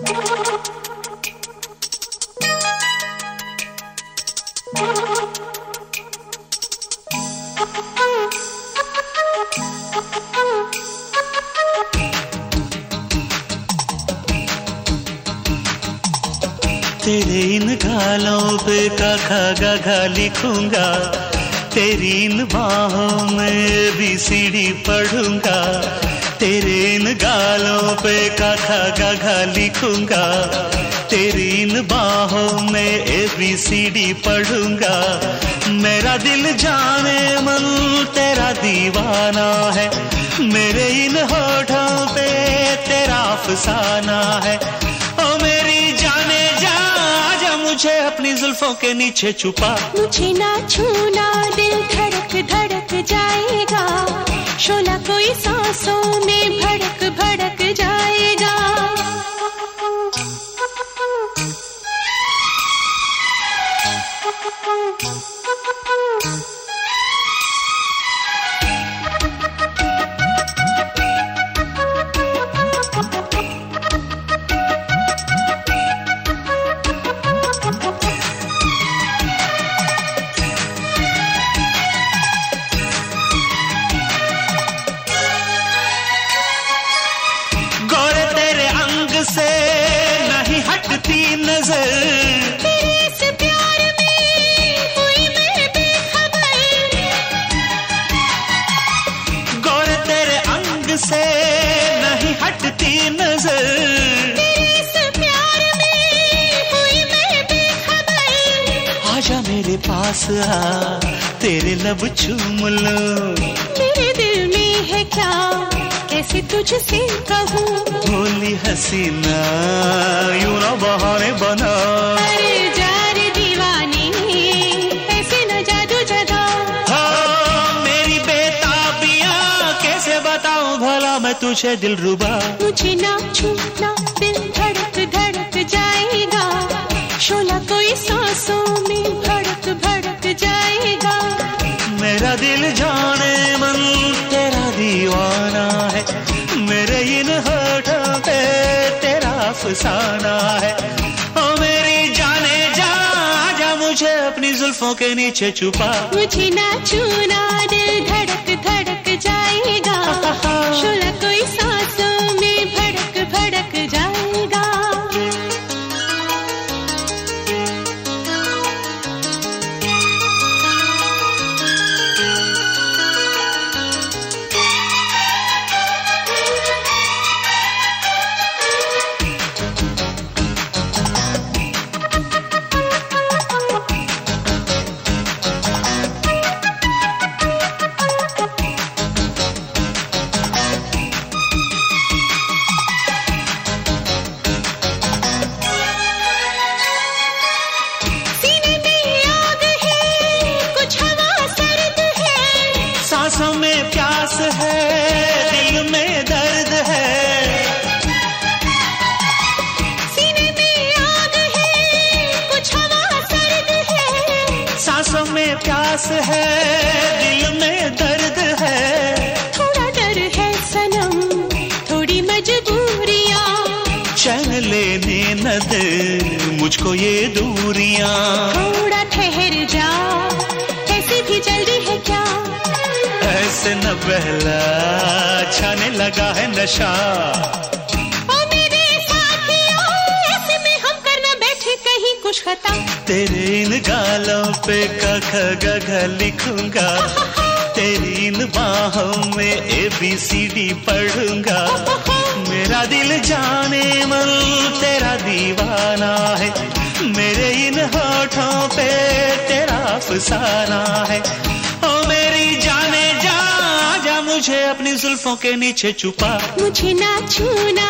तेरे इन गालों पे का खा गा घा लिखूंगा, तेरी इन बाहों में भी सीढ़ी पढ़ूंगा। तेरे इन गालों पे का खा गा घा लिखूंगा, तेरी इन बाहों में ABCD पढ़ूंगा। मेरा दिल जाने मन तेरा दीवाना है, मेरे इन होठों पे तेरा अफसाना है। ओ मेरी जाने जा, आजा मुझे अपनी जुल्फों के नीचे छुपा। मुझे ना छूना, दिल धड़क धड़क जाएगा, शोला कोई सांसों में भड़क भड़क जाएगा। से नहीं हटती नजर, तेरे इस प्यार में हुई मैं बेखबर। गौर तेरे अंग से नहीं हटती नजर, तेरे इस प्यार में हुई मैं बेखबर। आजा मेरे पास आ, तेरे लब चूम लूं। मेरे दिल में है क्या, कैसे तुझसे कहूँ। भोली हसीना यूं ना बहाने बना, अरे जार दीवानी ऐसे न जादू जगा। हाँ मेरी बेताबियां कैसे बताऊं भला मैं तुझे दिलरुबा। मुझे ना छूना, दिल धड़क धड़क जाएगा, शोला कोई सांसों में भड़क भड़क जाएगा। मेरा दिल जाने मन तेरा दीवाना है, मेरे इन होठों पे तेरा अफसाना है। ओ मेरी जाने जा, आजा मुझे अपनी जुल्फों के नीचे छुपा। मुझे ना छूना, दिल धड़क धड़क जाएगा, शोला कोई सांसों में भड़क भड़क जाएगा। सांसों में प्यास है, दिल में दर्द है। सीने में आग है, कुछ हवा सर्द है। सांसों में प्यास है, दिल में दर्द है। थोड़ा डर है सनम, थोड़ी मजबूरियां, चैन लेने न दे मुझको ये दूरियां। थोड़ा ठहर जा, ऐसी भी जल्दी है क्या। ऐसे न बहला, छाने लगा है नशा। ओ मेरे साथियों, ऐसे में हम करना बैठे कहीं कुछ खता। तेरे इन गालों पे का ख ग घ लिखूंगा, तेरी इन बाहों में ABCD पढ़ूंगा। मेरा दिल जाने मन तेरा दीवाना है, मेरे इन होठों पे तेरा अफसाना है। ओ मेरी जाने जा, आजा मुझे अपनी जुल्फों के नीचे छुपा। मुझे ना छूना,